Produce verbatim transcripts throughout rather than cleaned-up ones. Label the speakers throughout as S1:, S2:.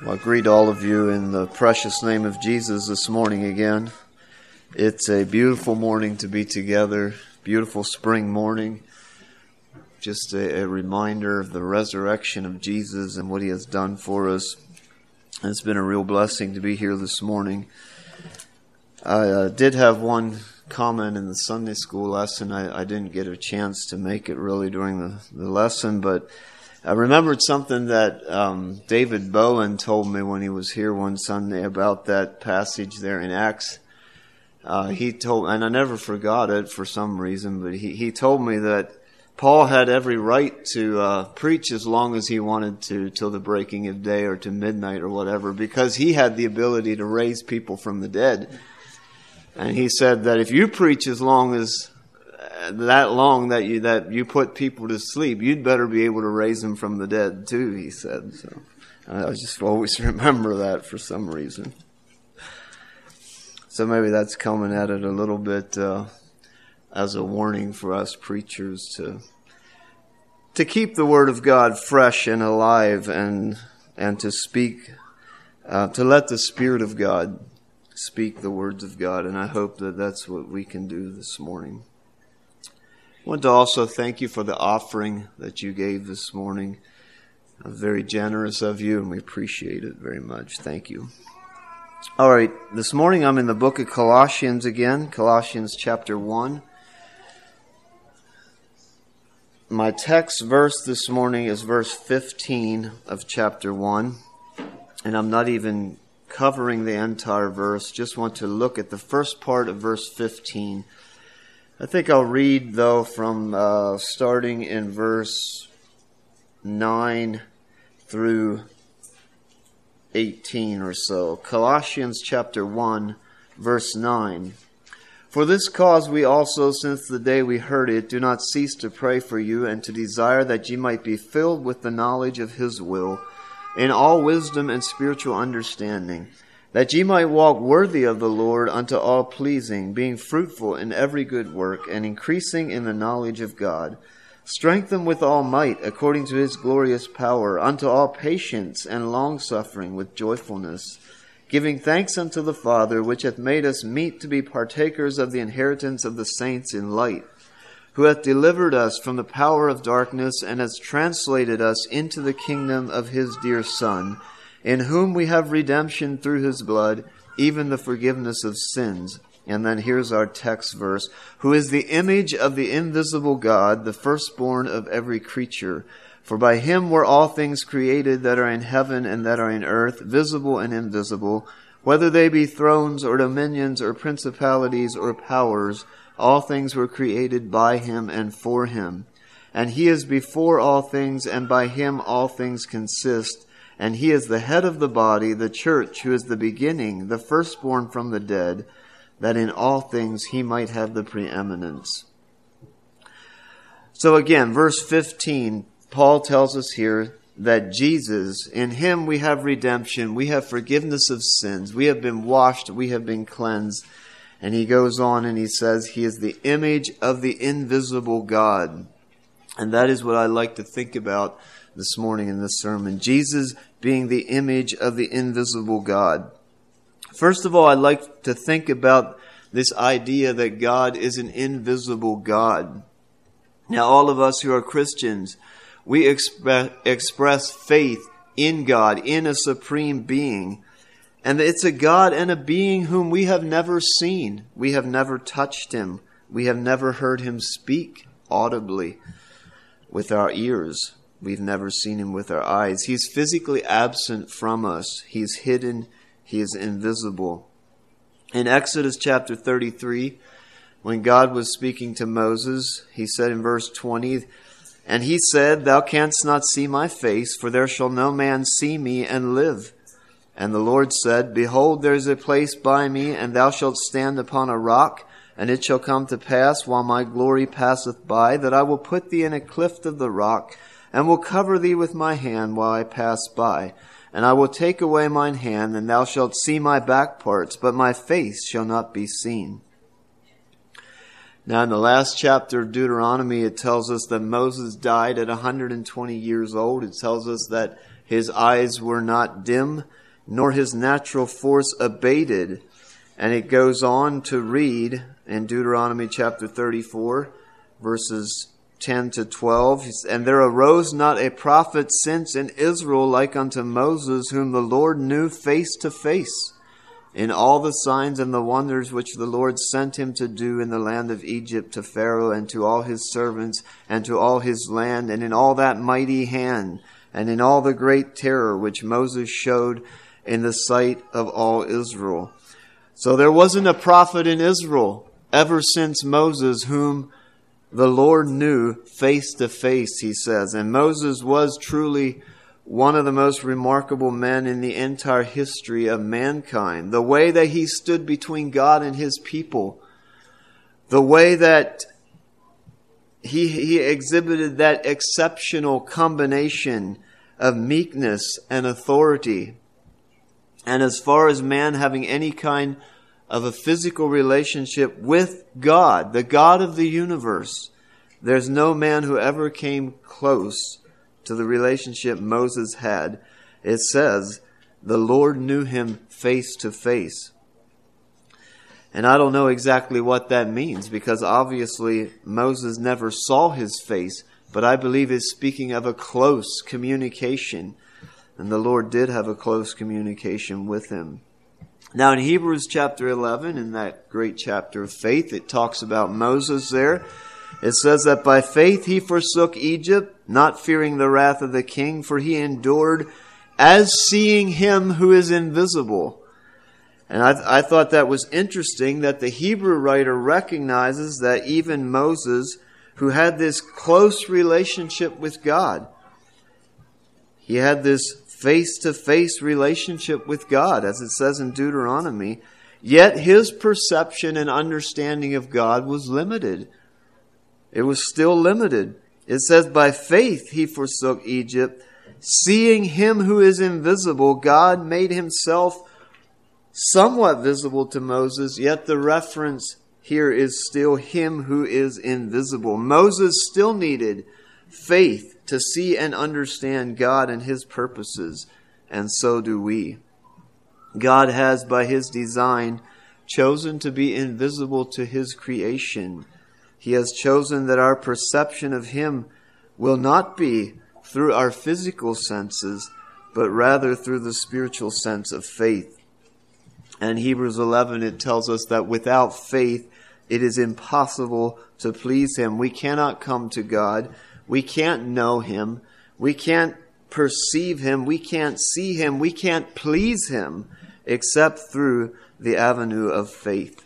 S1: Well, I greet all of you in the precious name of Jesus this morning again. It's a beautiful morning to be together, beautiful spring morning. Just a, a reminder of the resurrection of Jesus and what He has done for us. And it's been a real blessing to be here this morning. I uh, did have one comment in the Sunday school lesson. I, I didn't get a chance to make it really during the, the lesson, but I remembered something that um, David Bowen told me when he was here one Sunday about that passage there in Acts. Uh, he told, and I never forgot it for some reason, but he, he told me that Paul had every right to uh, preach as long as he wanted to, till the breaking of day or to midnight or whatever, because he had the ability to raise people from the dead. And he said that if you preach as long as that long that you that you put people to sleep, you'd better be able to raise them from the dead too, he said. So I just always remember that for some reason. So maybe that's coming at it a little bit uh, as a warning for us preachers to to keep the Word of God fresh and alive, and and to speak, uh, to let the Spirit of God speak the words of God. And I hope that that's what we can do this morning. I want to also thank you for the offering that you gave this morning. Very generous of you, and we appreciate it very much. Thank you. All right, this morning I'm in the book of Colossians again, Colossians chapter one. My text verse this morning is verse fifteen of chapter one, and I'm not even covering the entire verse, just want to look at the first part of verse fifteen. I think I'll read, though, from uh, starting in verse nine through eighteen or so. Colossians chapter one, verse nine. For this cause we also, since the day we heard it, do not cease to pray for you and to desire that ye might be filled with the knowledge of His will, in all wisdom and spiritual understanding, that ye might walk worthy of the Lord unto all pleasing, being fruitful in every good work, and increasing in the knowledge of God, strengthened with all might according to His glorious power, unto all patience and longsuffering with joyfulness, giving thanks unto the Father, which hath made us meet to be partakers of the inheritance of the saints in light, who hath delivered us from the power of darkness, and hath translated us into the kingdom of His dear Son, in whom we have redemption through His blood, even the forgiveness of sins. And then here's our text verse. Who is the image of the invisible God, the firstborn of every creature. For by Him were all things created that are in heaven and that are in earth, visible and invisible, whether they be thrones or dominions or principalities or powers. All things were created by Him and for Him. And He is before all things, and by Him all things consist. And He is the head of the body, the church, who is the beginning, the firstborn from the dead, that in all things He might have the preeminence. So again, verse fifteen, Paul tells us here that Jesus, in Him we have redemption, we have forgiveness of sins, we have been washed, we have been cleansed. And he goes on and he says He is the image of the invisible God. And that is what I like to think about this morning in this sermon. Jesus being the image of the invisible God. First of all, I'd like to think about this idea that God is an invisible God. Now, all of us who are Christians, we express, express faith in God, in a supreme being. And it's a God and a being whom we have never seen. We have never touched Him. We have never heard Him speak audibly with our ears. We've never seen Him with our eyes. He's physically absent from us. He's hidden. He is invisible. In Exodus chapter thirty-three, when God was speaking to Moses, He said in verse twenty, And He said, Thou canst not see my face, for there shall no man see me and live. And the Lord said, Behold, there is a place by me, and thou shalt stand upon a rock. And it shall come to pass, while my glory passeth by, that I will put thee in a cleft of the rock, and will cover thee with my hand while I pass by. And I will take away mine hand, and thou shalt see my back parts, but my face shall not be seen. Now in the last chapter of Deuteronomy, it tells us that Moses died at one hundred twenty years old. It tells us that His eyes were not dim, nor his natural force abated. And it goes on to read in Deuteronomy chapter thirty-four, verses ten to twelve. And there arose not a prophet since in Israel like unto Moses, whom the Lord knew face to face, in all the signs and the wonders which the Lord sent him to do in the land of Egypt to Pharaoh and to all his servants and to all his land, and in all that mighty hand, and in all the great terror which Moses showed in the sight of all Israel. So there wasn't a prophet in Israel ever since Moses whom the Lord knew face to face, he says. And Moses was truly one of the most remarkable men in the entire history of mankind. The way that he stood between God and his people, the way that he, he exhibited that exceptional combination of meekness and authority. And as far as man having any kind of a physical relationship with God, the God of the universe, there's no man who ever came close to the relationship Moses had. It says, the Lord knew him face to face. And I don't know exactly what that means, because obviously Moses never saw his face, but I believe it's speaking of a close communication. And the Lord did have a close communication with him. Now in Hebrews chapter eleven, in that great chapter of faith, it talks about Moses there. It says that by faith he forsook Egypt, not fearing the wrath of the king, for he endured as seeing him who is invisible. And I, I thought that was interesting that the Hebrew writer recognizes that even Moses, who had this close relationship with God, he had this face-to-face relationship with God, as it says in Deuteronomy, yet his perception and understanding of God was limited. It was still limited. It says, by faith he forsook Egypt, seeing him who is invisible. God made himself somewhat visible to Moses, yet the reference here is still him who is invisible. Moses still needed faith to see and understand God and his purposes, and so do we. God has, by his design, chosen to be invisible to his creation. He has chosen that our perception of him will not be through our physical senses, but rather through the spiritual sense of faith. And Hebrews eleven, it tells us that without faith, it is impossible to please him. We cannot come to God. We can't know him. We can't perceive him. We can't see him. We can't please him except through the avenue of faith.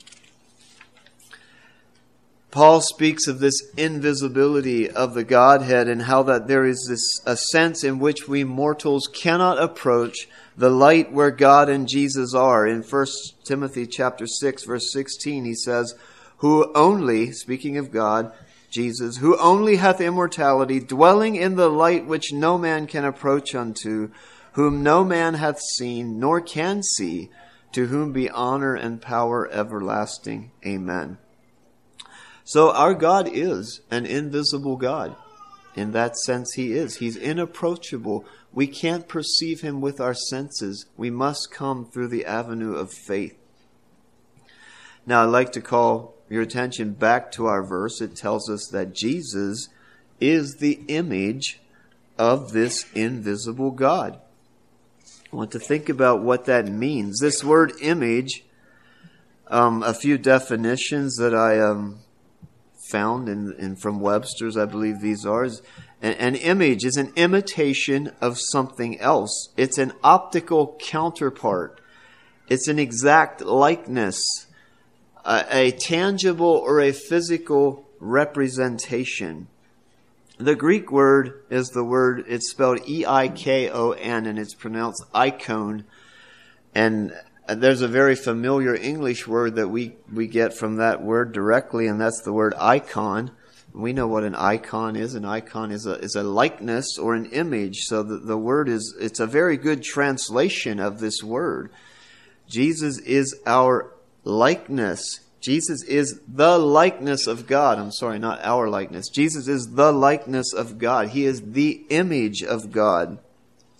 S1: Paul speaks of this invisibility of the Godhead and how that there is this a sense in which we mortals cannot approach the light where God and Jesus are. In First Timothy chapter six, verse sixteen, he says, who only, speaking of God, Jesus, who only hath immortality, dwelling in the light which no man can approach unto, whom no man hath seen, nor can see, to whom be honor and power everlasting. Amen. So our God is an invisible God. In that sense, he is. He's inapproachable. We can't perceive him with our senses. We must come through the avenue of faith. Now, I'd like to call your attention back to our verse. It tells us that Jesus is the image of this invisible God. I want to think about what that means. This word image, um, a few definitions that I um, found in, in from Webster's, I believe these are. Is, an, an image is an imitation of something else. It's an optical counterpart. It's an exact likeness, a, a tangible or a physical representation. The Greek word is the word, it's spelled E I K O N, and it's pronounced icon. And there's a very familiar English word that we, we get from that word directly, and that's the word icon. We know what an icon is. An icon is a is a likeness or an image. So the, the word is, it's a very good translation of this word. Jesus is our likeness. Jesus is the likeness of God. I'm sorry, not our likeness. Jesus is the likeness of God. He is the image of God.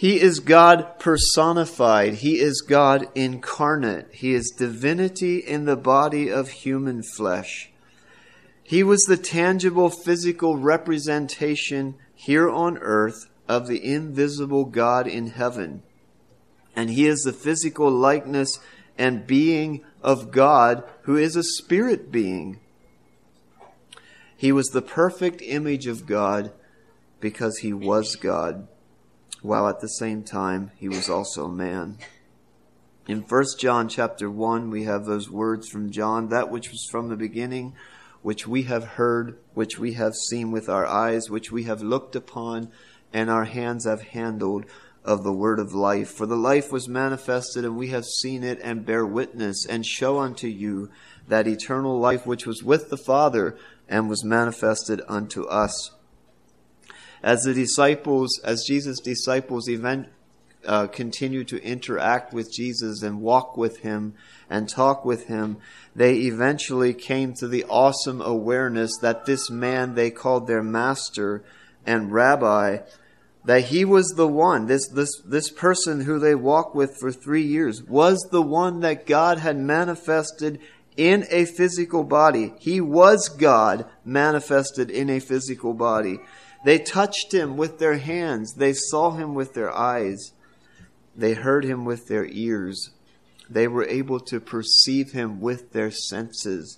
S1: He is God personified. He is God incarnate. He is divinity in the body of human flesh. He was the tangible physical representation here on earth of the invisible God in heaven. And he is the physical likeness and being of God, who is a spirit being. He was the perfect image of God because he was God, while at the same time he was also man. In First John chapter one, we have those words from John, that which was from the beginning, which we have heard, which we have seen with our eyes, which we have looked upon, and our hands have handled of the word of life. For the life was manifested, and we have seen it, and bear witness, and show unto you that eternal life which was with the Father, and was manifested unto us. As the disciples, as Jesus' disciples event, uh, continue to interact with Jesus and walk with him and talk with him, they eventually came to the awesome awareness that this man they called their master and rabbi, that he was the one, this, this, this person who they walked with for three years, was the one that God had manifested in a physical body. He was God manifested in a physical body. They touched him with their hands. They saw him with their eyes. They heard him with their ears. They were able to perceive him with their senses.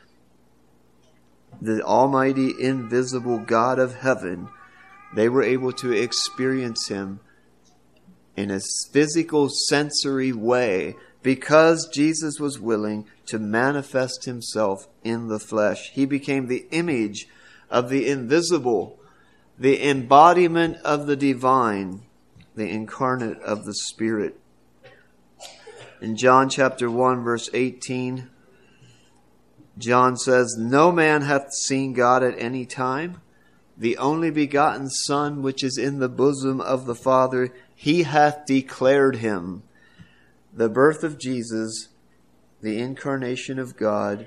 S1: The almighty, invisible God of heaven, they were able to experience him in a physical, sensory way because Jesus was willing to manifest himself in the flesh. He became the image of the invisible, the embodiment of the divine, the incarnate of the Spirit. In John chapter one, verse eighteen, John says, "No man hath seen God at any time. The only begotten Son, which is in the bosom of the Father, he hath declared him." The birth of Jesus, the incarnation of God,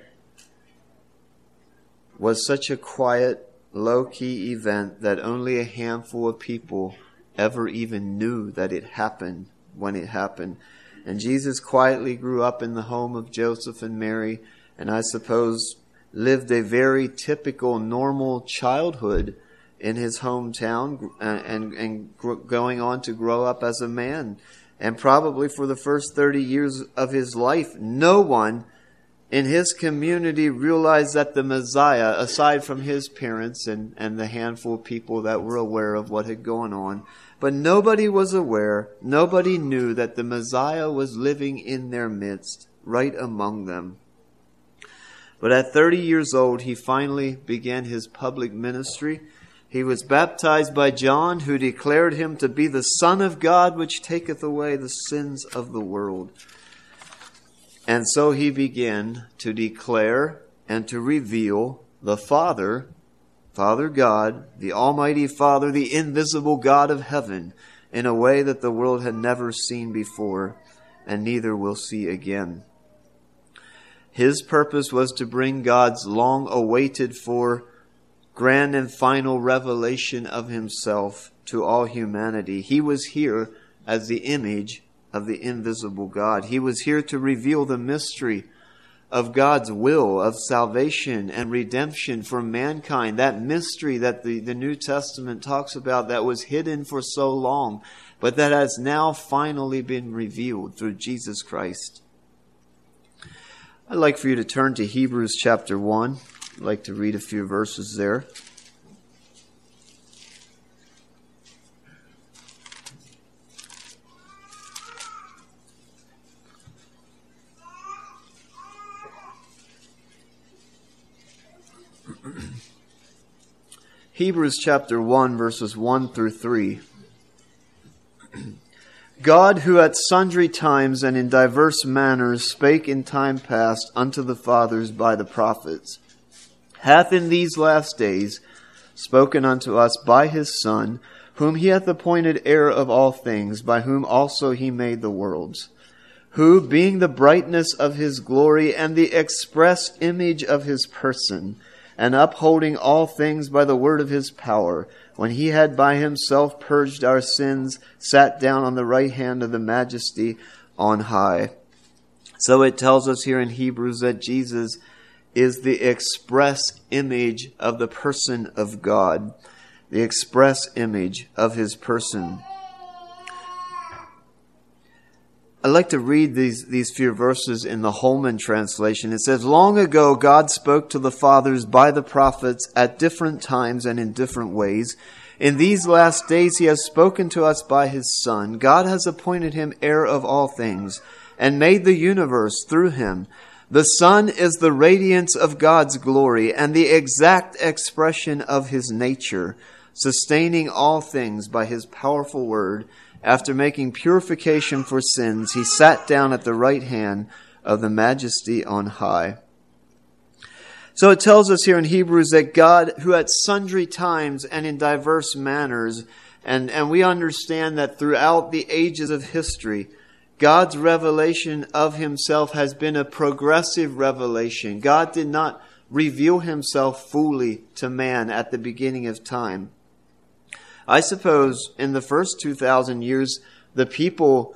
S1: was such a quiet, low-key event that only a handful of people ever even knew that it happened when it happened. And Jesus quietly grew up in the home of Joseph and Mary, and I suppose lived a very typical, normal childhood in his hometown, and, and, and going on to grow up as a man. And probably for the first thirty years of his life, no one in his community realized that the Messiah, aside from his parents and, and the handful of people that were aware of what had gone on, but nobody was aware, nobody knew that the Messiah was living in their midst, right among them. But at thirty years old, he finally began his public ministry. He was baptized by John, who declared him to be the Son of God, which taketh away the sins of the world. And so he began to declare and to reveal the Father, Father God, the Almighty Father, the invisible God of heaven, in a way that the world had never seen before, and neither will see again. His purpose was to bring God's long-awaited for grand and final revelation of himself to all humanity. He was here as the image of the invisible God. He was here to reveal the mystery of God's will of salvation and redemption for mankind. That mystery that the, the New Testament talks about that was hidden for so long, but that has now finally been revealed through Jesus Christ. I'd like for you to turn to Hebrews chapter one. I'd like to read a few verses there. Hebrews chapter one, verses one through three. God, who at sundry times and in diverse manners spake in time past unto the fathers by the prophets, hath in these last days spoken unto us by his Son, whom he hath appointed heir of all things, by whom also he made the worlds, who, being the brightness of his glory and the express image of his person, and upholding all things by the word of his power, when he had by himself purged our sins, sat down on the right hand of the Majesty on high. So it tells us here in Hebrews that Jesus is the express image of the person of God, the express image of his person. I'd like to read these, these few verses in the Holman translation. It says, "Long ago God spoke to the fathers by the prophets at different times and in different ways. In these last days he has spoken to us by his Son. God has appointed him heir of all things and made the universe through him. The Son is the radiance of God's glory and the exact expression of his nature, sustaining all things by his powerful word. After making purification for sins, he sat down at the right hand of the Majesty on high." So it tells us here in Hebrews that God, who at sundry times and in diverse manners, and, and we understand that throughout the ages of history, God's revelation of himself has been a progressive revelation. God did not reveal himself fully to man at the beginning of time. I suppose in the first two thousand years, the people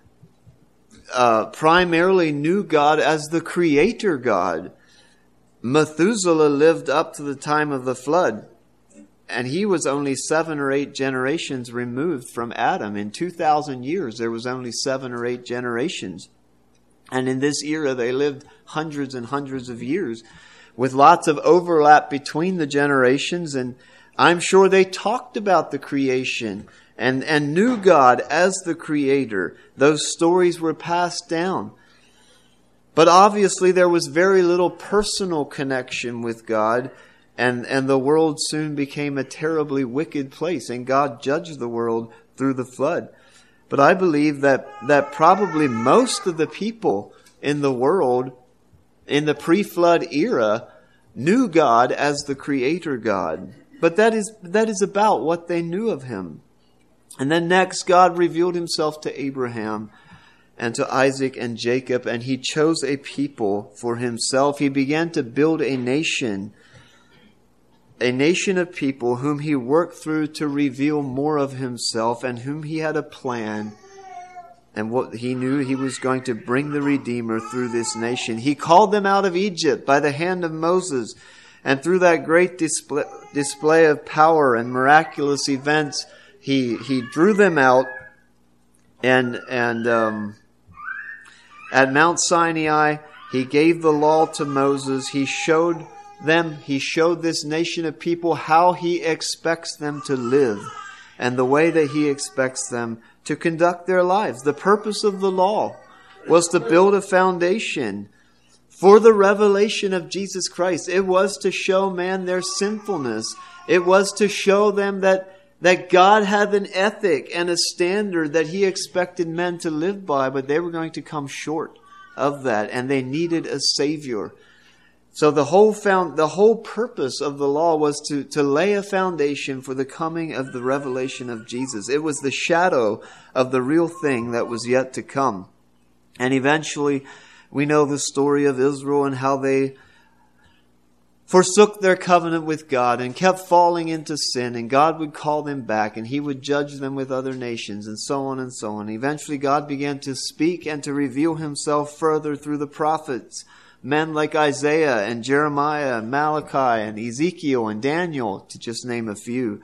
S1: uh, primarily knew God as the creator God. Methuselah lived up to the time of the flood, and he was only seven or eight generations removed from Adam. In two thousand years, there was only seven or eight generations. And in this era, they lived hundreds and hundreds of years with lots of overlap between the generations. And I'm sure they talked about the creation and, and knew God as the creator. Those stories were passed down. But obviously there was very little personal connection with God, and, and the world soon became a terribly wicked place, and God judged the world through the flood. But I believe that, that probably most of the people in the world in the pre-flood era knew God as the creator God. But that is, that is about what they knew of him. And then next, God revealed himself to Abraham and to Isaac and Jacob, and he chose a people for himself. He began to build a nation, a nation of people whom he worked through to reveal more of himself, and whom he had a plan, and what he knew he was going to bring the Redeemer through this nation. He called them out of Egypt by the hand of Moses, and through that great display, display of power and miraculous events, he he drew them out, and and um, at Mount Sinai, he gave the law to Moses. He showed them, he showed this nation of people how he expects them to live and the way that he expects them to conduct their lives. The purpose of the law was to build a foundation for the revelation of Jesus Christ. It was to show man their sinfulness. It was to show them that That God had an ethic and a standard that he expected men to live by, but they were going to come short of that, and they needed a Savior. So the whole found, the whole purpose of the law was to, to lay a foundation for the coming of the revelation of Jesus. It was the shadow of the real thing that was yet to come. And eventually, we know the story of Israel and how they forsook their covenant with God and kept falling into sin, and God would call them back, and he would judge them with other nations, and so on and so on. Eventually God began to speak and to reveal himself further through the prophets, men like Isaiah and Jeremiah and Malachi and Ezekiel and Daniel, to just name a few.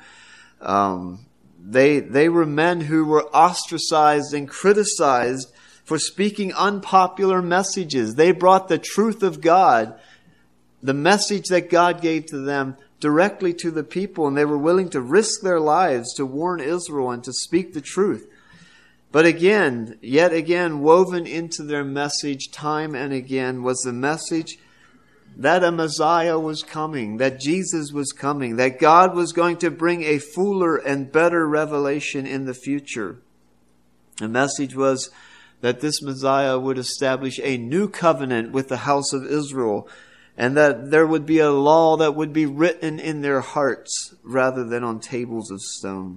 S1: Um, they, they were men who were ostracized and criticized for speaking unpopular messages. They brought the truth of God, the message that God gave to them, directly to the people, and they were willing to risk their lives to warn Israel and to speak the truth. But again, yet again, woven into their message time and again was the message that a Messiah was coming, that Jesus was coming, that God was going to bring a fuller and better revelation in the future. The message was that this Messiah would establish a new covenant with the house of Israel, and that there would be a law that would be written in their hearts rather than on tables of stone.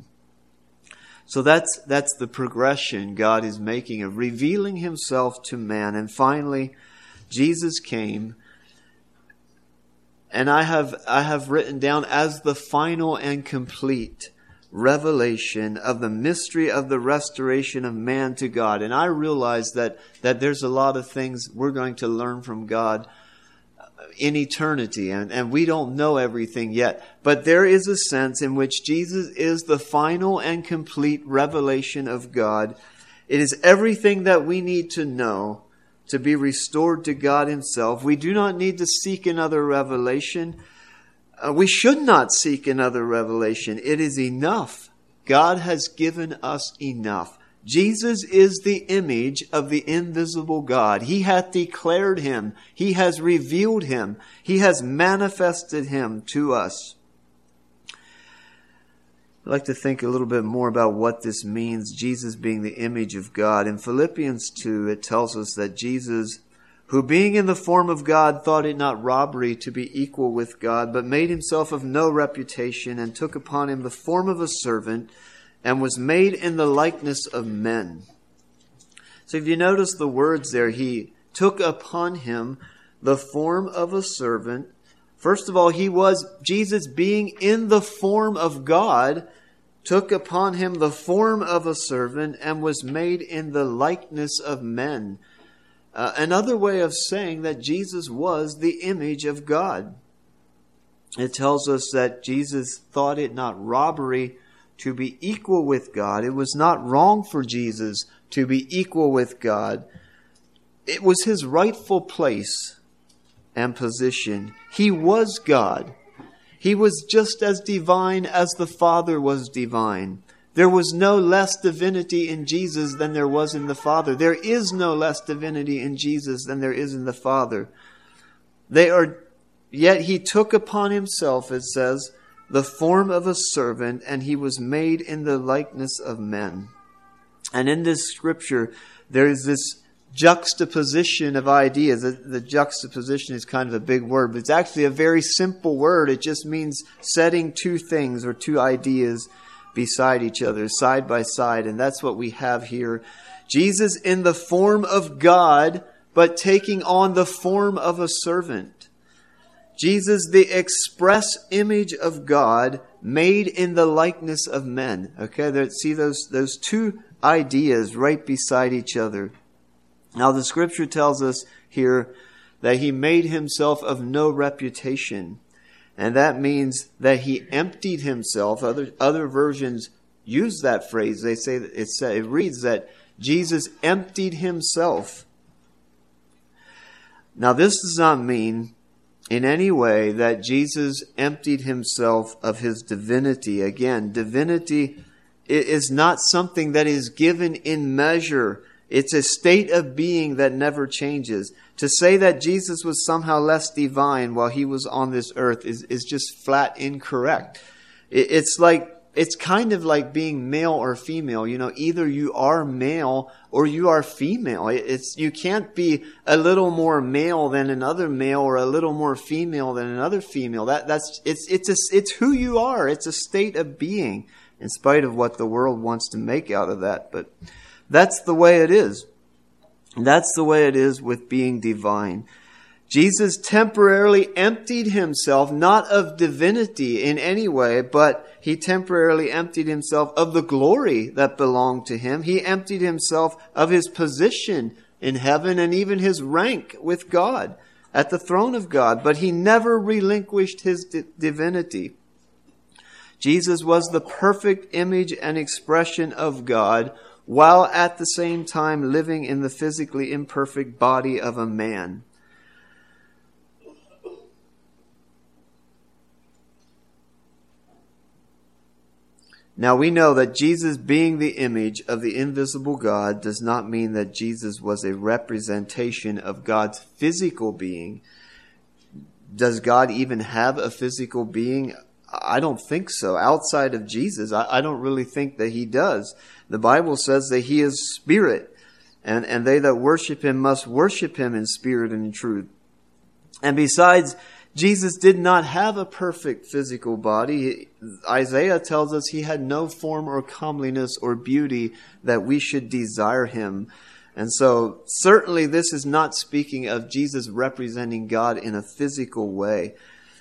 S1: So that's that's the progression God is making of revealing himself to man. And finally, Jesus came And I have, I have written down as the final and complete revelation of the mystery of the restoration of man to God. And I realize that, that there's a lot of things we're going to learn from God in eternity, and, and we don't know everything yet. But there is a sense in which Jesus is the final and complete revelation of God. It is everything that we need to know to be restored to God Himself. We do not need to seek another revelation. Uh, we should not seek another revelation. It is enough. God has given us enough. Jesus is the image of the invisible God. He hath declared Him. He has revealed Him. He has manifested Him to us. I'd like to think a little bit more about what this means, Jesus being the image of God. In Philippians two, it tells us that Jesus, who being in the form of God, thought it not robbery to be equal with God, but made Himself of no reputation, and took upon Him the form of a servant, and was made in the likeness of men. So if you notice the words there, He took upon Him the form of a servant. First of all, He was, Jesus being in the form of God, took upon Him the form of a servant, and was made in the likeness of men. Uh, another way of saying that Jesus was the image of God. It tells us that Jesus thought it not robbery to be equal with God. It was not wrong for Jesus to be equal with God. It was His rightful place and position. He was God. He was just as divine as the Father was divine. There was no less divinity in Jesus than there was in the Father. There is no less divinity in Jesus than there is in the Father. They are, yet He took upon Himself, it says, the form of a servant, and He was made in the likeness of men. And in this scripture, there is this juxtaposition of ideas. The, the juxtaposition is kind of a big word, but it's actually a very simple word. It just means setting two things or two ideas beside each other, side by side. And that's what we have here. Jesus in the form of God, but taking on the form of a servant. Jesus, the express image of God, made in the likeness of men. Okay, there, see those, those two ideas right beside each other. Now the scripture tells us here that He made Himself of no reputation. And that means that He emptied Himself. Other, other versions use that phrase. They say that it's, it reads that Jesus emptied Himself. Now this does not mean in any way that Jesus emptied Himself of His divinity. Again, divinity is not something that is given in measure. It's a state of being that never changes. To say that Jesus was somehow less divine while He was on this earth is, is just flat incorrect. It, it's like, it's kind of like being male or female. You know, either you are male or you are female. It, it's, you can't be a little more male than another male or a little more female than another female. That, that's, it's, it's a, it's who you are. It's a state of being, in spite of what the world wants to make out of that. But that's the way it is. That's the way it is with being divine. Jesus temporarily emptied Himself, not of divinity in any way, but He temporarily emptied Himself of the glory that belonged to Him. He emptied Himself of His position in heaven and even His rank with God at the throne of God. But He never relinquished His di- divinity. Jesus was the perfect image and expression of God, while at the same time living in the physically imperfect body of a man. Now we know that Jesus being the image of the invisible God does not mean that Jesus was a representation of God's physical being. Does God even have a physical being? I don't think so. Outside of Jesus, I, I don't really think that He does. The Bible says that He is spirit, and, and they that worship Him must worship Him in spirit and in truth. And besides, Jesus did not have a perfect physical body. Isaiah tells us He had no form or comeliness or beauty that we should desire Him. And so certainly this is not speaking of Jesus representing God in a physical way.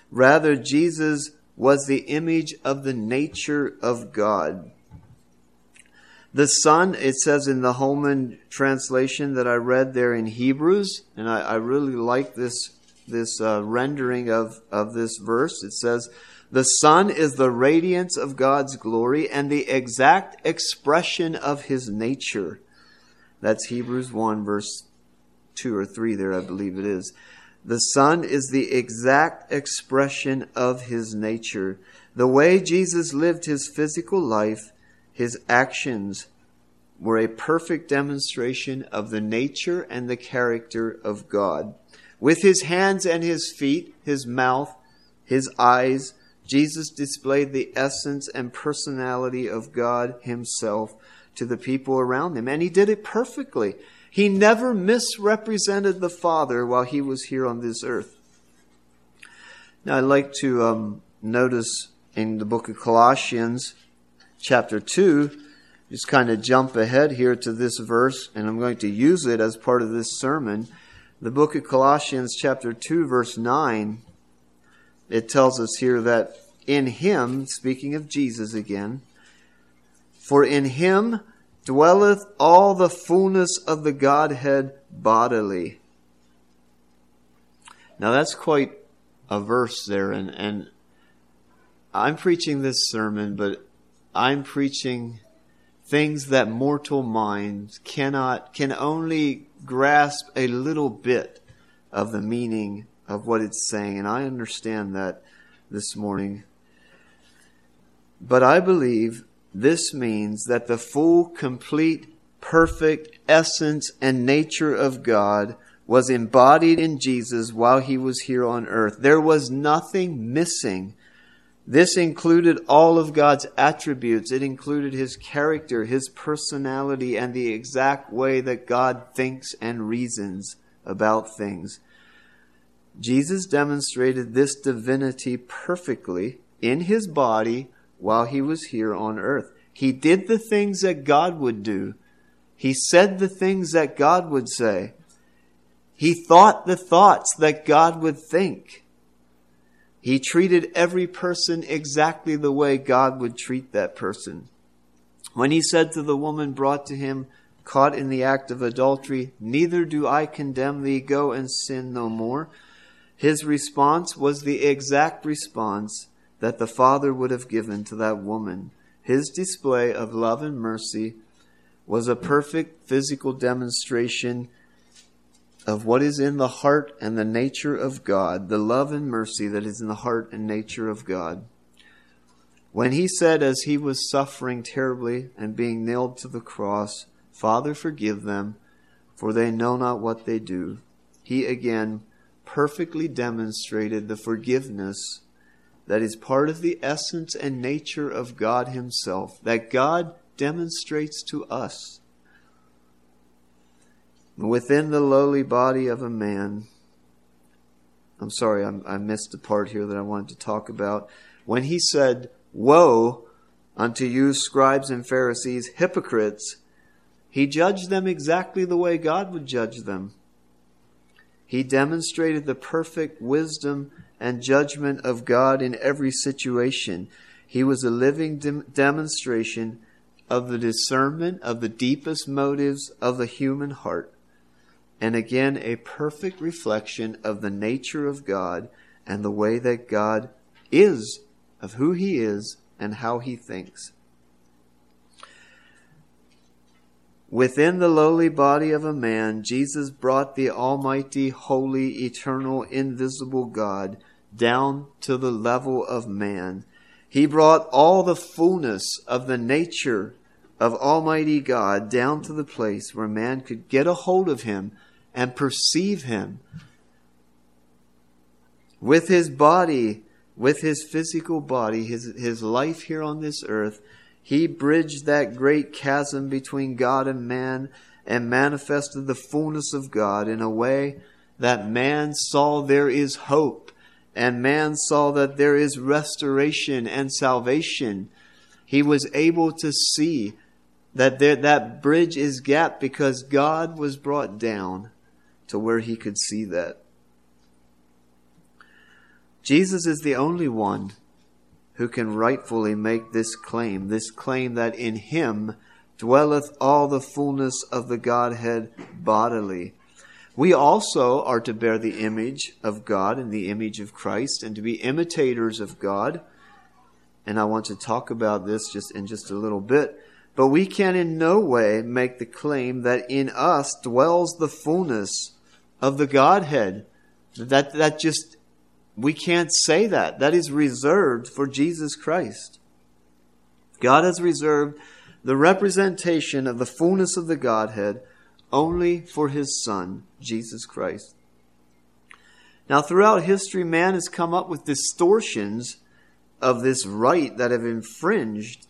S1: Rather, Jesus was the image of the nature of God. The Son, it says in the Holman translation that I read there in Hebrews, and I, I really like this, this uh, rendering of, of this verse. It says, the Son is the radiance of God's glory and the exact expression of His nature. That's Hebrews one, verse two or three there, I believe it is. The Son is the exact expression of His nature. The way Jesus lived His physical life, His actions were a perfect demonstration of the nature and the character of God. With His hands and His feet, His mouth, His eyes, Jesus displayed the essence and personality of God Himself to the people around Him. And He did it perfectly. He never misrepresented the Father while He was here on this earth. Now I'd like to um, notice in the book of Colossians, chapter two, just kind of jump ahead here to this verse, and I'm going to use it as part of this sermon. The book of Colossians, chapter two, verse nine, it tells us here that in Him, speaking of Jesus again, for in Him dwelleth all the fullness of the Godhead bodily. Now that's quite a verse there, and, and I'm preaching this sermon, but I'm preaching things that mortal minds cannot, can only grasp a little bit of the meaning of what it's saying. And I understand that this morning. But I believe this means that the full, complete, perfect essence and nature of God was embodied in Jesus while He was here on earth. There was nothing missing. This included all of God's attributes. It included His character, His personality, and the exact way that God thinks and reasons about things. Jesus demonstrated this divinity perfectly in His body while He was here on earth. He did the things that God would do. He said the things that God would say. He thought the thoughts that God would think. He treated every person exactly the way God would treat that person. When He said to the woman brought to Him, caught in the act of adultery, "Neither do I condemn thee, go and sin no more," His response was the exact response that the Father would have given to that woman. His display of love and mercy was a perfect physical demonstration of what is in the heart and the nature of God, the love and mercy that is in the heart and nature of God. When He said as He was suffering terribly and being nailed to the cross, "Father, forgive them, for they know not what they do," He again perfectly demonstrated the forgiveness that is part of the essence and nature of God Himself, that God demonstrates to us. Within the lowly body of a man, I'm sorry, I'm, I missed the part here that I wanted to talk about. When He said, "Woe unto you, scribes and Pharisees, hypocrites," He judged them exactly the way God would judge them. He demonstrated the perfect wisdom and judgment of God in every situation. He was a living dem- demonstration of the discernment of the deepest motives of the human heart. And again, a perfect reflection of the nature of God and the way that God is, of who He is and how He thinks. Within the lowly body of a man, Jesus brought the almighty, holy, eternal, invisible God down to the level of man. He brought all the fullness of the nature of Almighty God down to the place where man could get a hold of Him and perceive Him. With His body, with His physical body, His, his life here on this earth, He bridged that great chasm between God and man and manifested the fullness of God in a way that man saw there is hope, and man saw that there is restoration and salvation. He was able to see that there, that bridge is gapped because God was brought down to where He could see that. Jesus is the only one who can rightfully make this claim, this claim that in him dwelleth all the fullness of the Godhead bodily. We also are to bear the image of God and the image of Christ and to be imitators of God. And I want to talk about this just in just a little bit. But we can in no way make the claim that in us dwells the fullness of the Godhead. That, that just, we can't say that. That is reserved for Jesus Christ. God has reserved the representation of the fullness of the Godhead only for his Son, Jesus Christ. Now, throughout history, man has come up with distortions of this right that have infringed.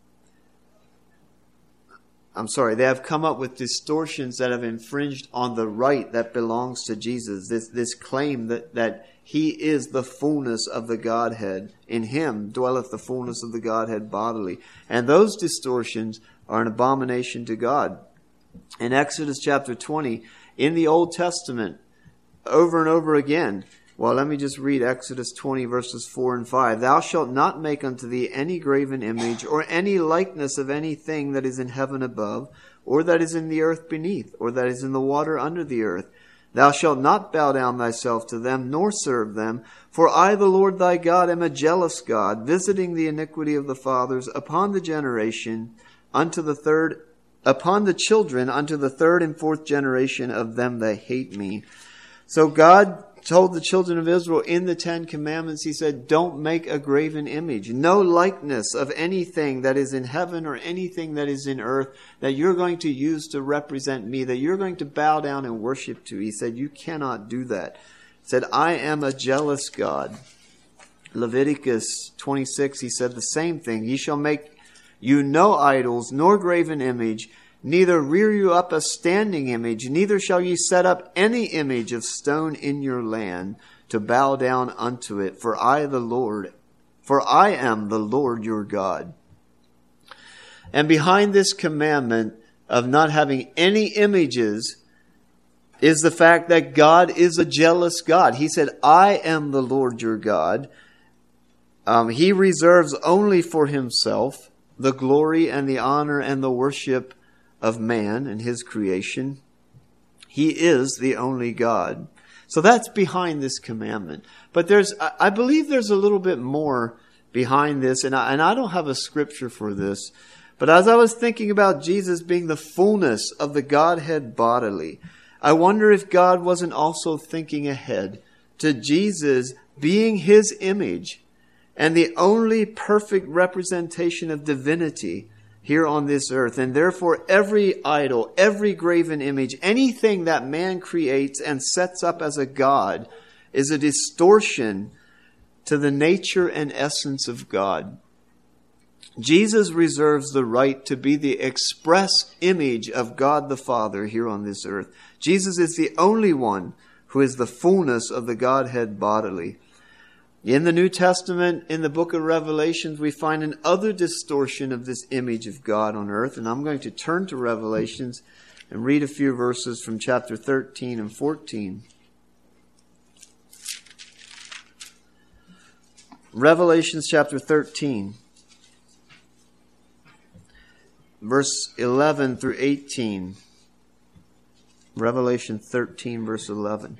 S1: I'm sorry, they have come up with distortions that have infringed on the right that belongs to Jesus. This, this claim that, that he is the fullness of the Godhead. In him dwelleth the fullness of the Godhead bodily. And those distortions are an abomination to God. In Exodus chapter twenty, in the Old Testament, over and over again, well, let me just read Exodus twenty, verses four and five. Thou shalt not make unto thee any graven image, or any likeness of anything that is in heaven above, or that is in the earth beneath, or that is in the water under the earth. Thou shalt not bow down thyself to them, nor serve them. For I, the Lord thy God, am a jealous God, visiting the iniquity of the fathers upon the generation, unto the third, upon the children, unto the third and fourth generation of them that hate me. So God told the children of Israel in the Ten Commandments, he said, don't make a graven image. No likeness of anything that is in heaven or anything that is in earth that you're going to use to represent me, that you're going to bow down and worship to. He said, you cannot do that. He said, I am a jealous God. Leviticus twenty-six, he said the same thing. Ye shall make you no idols, nor graven image, neither rear you up a standing image, neither shall ye set up any image of stone in your land to bow down unto it. For I, the Lord, for I am the Lord your God. And behind this commandment of not having any images is the fact that God is a jealous God. He said, I am the Lord your God. Um, he reserves only for himself the glory and the honor and the worship of man and his creation. He is the only God. So that's behind this commandment. But there's, I believe there's a little bit more behind this, and I, and I don't have a scripture for this. But as I was thinking about Jesus being the fullness of the Godhead bodily, I wonder if God wasn't also thinking ahead to Jesus being his image and the only perfect representation of divinity here on this earth. And therefore every idol, every graven image, anything that man creates and sets up as a god is a distortion to the nature and essence of God. Jesus reserves the right to be the express image of God the Father here on this earth. Jesus is the only one who is the fullness of the Godhead bodily. In the New Testament, in the book of Revelations, we find another distortion of this image of God on earth. And I'm going to turn to Revelations and read a few verses from chapter thirteen and fourteen. Revelations chapter thirteen, verse eleven through eighteen. Revelation thirteen, verse eleven.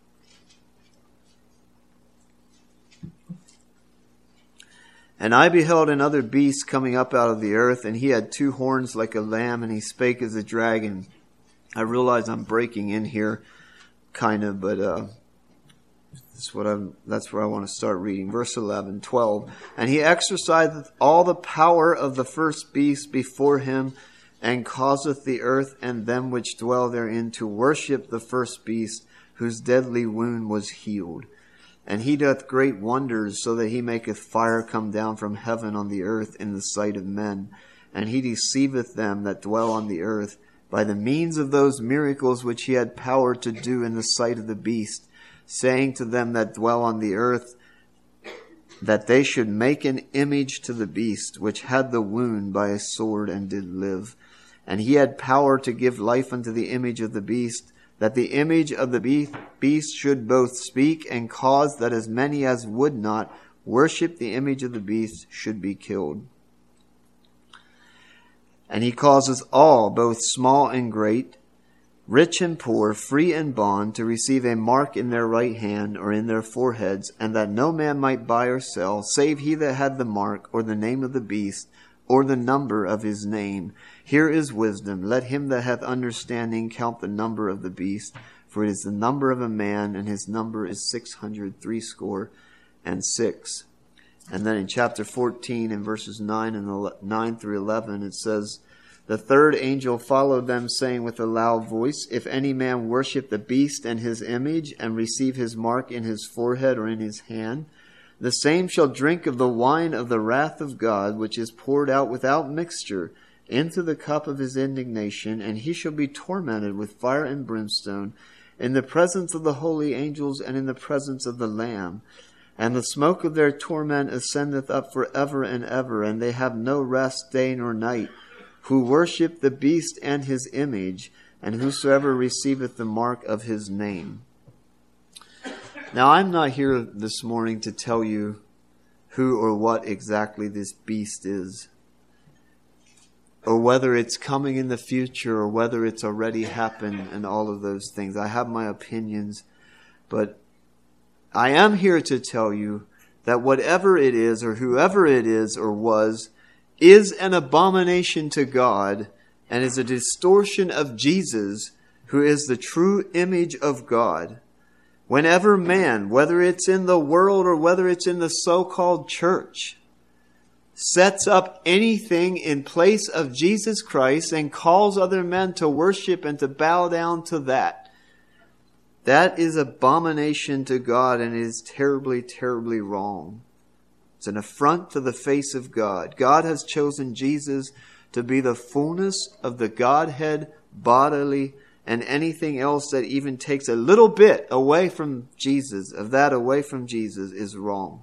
S1: And I beheld another beast coming up out of the earth, and he had two horns like a lamb, and he spake as a dragon. I realize I'm breaking in here, kind of, but uh, that's what I'm. That's where I want to start reading. Verse eleven, twelve. And he exerciseth all the power of the first beast before him, and causeth the earth and them which dwell therein to worship the first beast, whose deadly wound was healed. And he doth great wonders, so that he maketh fire come down from heaven on the earth in the sight of men. And he deceiveth them that dwell on the earth by the means of those miracles which he had power to do in the sight of the beast, saying to them that dwell on the earth, that they should make an image to the beast, which had the wound by a sword and did live. And he had power to give life unto the image of the beast, that the image of the beast should both speak and cause that as many as would not worship the image of the beast should be killed. And he causes all, both small and great, rich and poor, free and bond, to receive a mark in their right hand or in their foreheads, and that no man might buy or sell, save he that had the mark, or the name of the beast, or the number of his name. Here is wisdom. Let him that hath understanding count the number of the beast, for it is the number of a man, and his number is six hundred threescore and six. And then in chapter fourteen, in verses nine and nine through eleven, it says, the third angel followed them, saying with a loud voice, if any man worship the beast and his image, and receive his mark in his forehead or in his hand, the same shall drink of the wine of the wrath of God, which is poured out without mixture into the cup of his indignation, and he shall be tormented with fire and brimstone in the presence of the holy angels and in the presence of the Lamb. And the smoke of their torment ascendeth up for ever and ever, and they have no rest day nor night, who worship the beast and his image, and whosoever receiveth the mark of his name. Now, I'm not here this morning to tell you who or what exactly this beast is, or whether it's coming in the future, or whether it's already happened, and all of those things. I have my opinions, but I am here to tell you that whatever it is, or whoever it is or was, is an abomination to God, and is a distortion of Jesus, who is the true image of God. Whenever man, whether it's in the world or whether it's in the so-called church, sets up anything in place of Jesus Christ and calls other men to worship and to bow down to that, that is abomination to God, and it is terribly, terribly wrong. It's an affront to the face of God. God has chosen Jesus to be the fullness of the Godhead bodily, and anything else that even takes a little bit away from Jesus, of that away from Jesus, is wrong.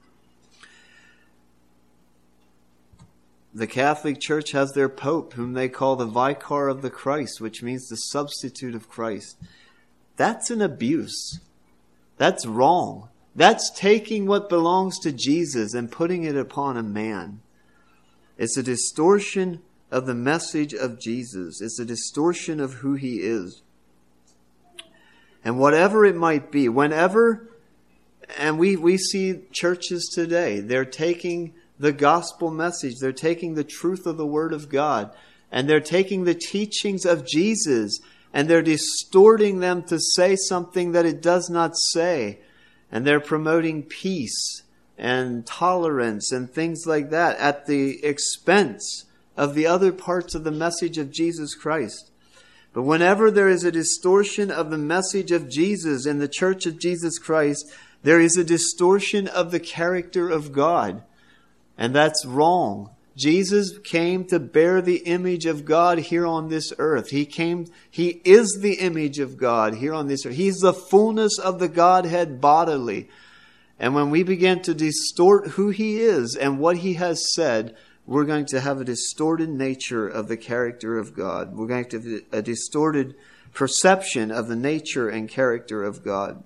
S1: The Catholic Church has their Pope, whom they call the Vicar of the Christ, which means the substitute of Christ. That's an abuse. That's wrong. That's taking what belongs to Jesus and putting it upon a man. It's a distortion of the message of Jesus. It's a distortion of who he is. And whatever it might be, whenever, and we, we see churches today, they're taking the gospel message, they're taking the truth of the Word of God, and they're taking the teachings of Jesus, and they're distorting them to say something that it does not say. And they're promoting peace and tolerance and things like that at the expense of the other parts of the message of Jesus Christ. But whenever there is a distortion of the message of Jesus in the Church of Jesus Christ, there is a distortion of the character of God. And that's wrong. Jesus came to bear the image of God here on this earth. He came, He is the image of God here on this earth. He's the fullness of the Godhead bodily. And when we begin to distort who He is and what He has said, we're going to have a distorted nature of the character of God. We're going to have a distorted perception of the nature and character of God.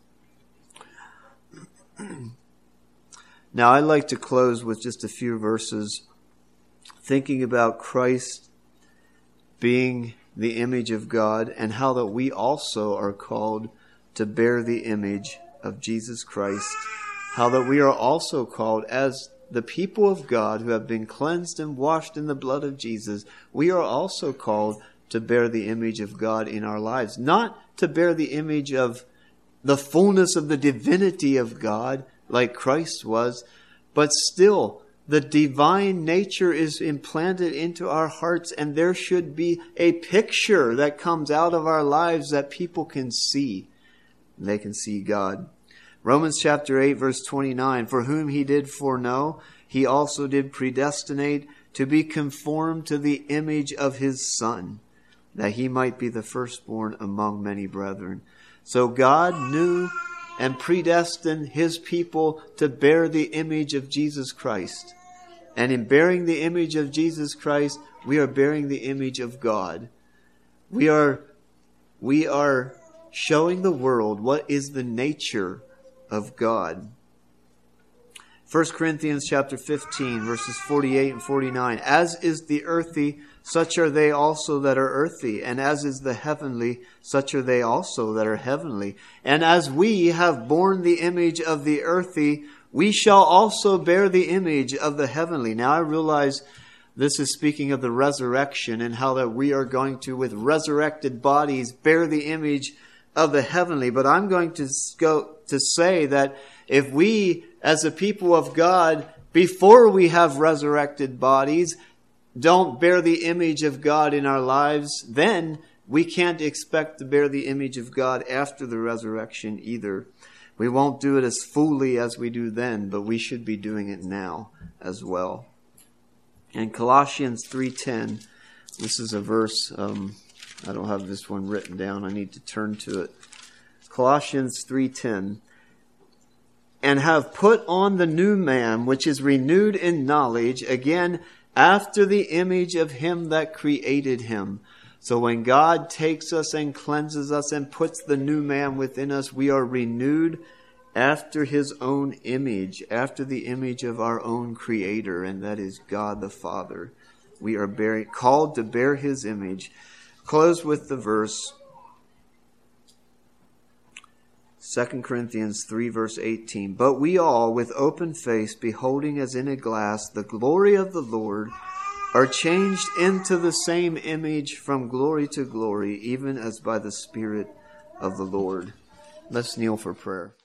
S1: Now, I'd like to close with just a few verses thinking about Christ being the image of God, and how that we also are called to bear the image of Jesus Christ. How that we are also called, as the people of God who have been cleansed and washed in the blood of Jesus, we are also called to bear the image of God in our lives. Not to bear the image of the fullness of the divinity of God like Christ was, but still the divine nature is implanted into our hearts, and there should be a picture that comes out of our lives that people can see. They can see God. Romans chapter eight, verse twenty-nine, for whom He did foreknow, He also did predestinate to be conformed to the image of His Son, that He might be the firstborn among many brethren. So God knew and predestined His people to bear the image of Jesus Christ. And in bearing the image of Jesus Christ, we are bearing the image of God. We are we are showing the world what is the nature of God. First Corinthians chapter fifteen, verses forty-eight and forty-nine. As is the earthy, such are they also that are earthy. And as is the heavenly, such are they also that are heavenly. And as we have borne the image of the earthy, we shall also bear the image of the heavenly. Now I realize this is speaking of the resurrection and how that we are going to, with resurrected bodies, bear the image of the heavenly. But I'm going to go to say that if we, as a people of God, before we have resurrected bodies, don't bear the image of God in our lives, then we can't expect to bear the image of God after the resurrection either. We won't do it as fully as we do then, but we should be doing it now as well. In Colossians three ten, this is a verse, um, I don't have this one written down, I need to turn to it. Colossians three ten. And have put on the new man, which is renewed in knowledge, again, after the image of him that created him. So when God takes us and cleanses us and puts the new man within us, we are renewed after his own image, after the image of our own Creator, and that is God the Father. We are bearing, called to bear his image. Close with the verse, Second Corinthians three, verse eighteen. But we all, with open face, beholding as in a glass the glory of the Lord, are changed into the same image from glory to glory, even as by the Spirit of the Lord. Let's kneel for prayer.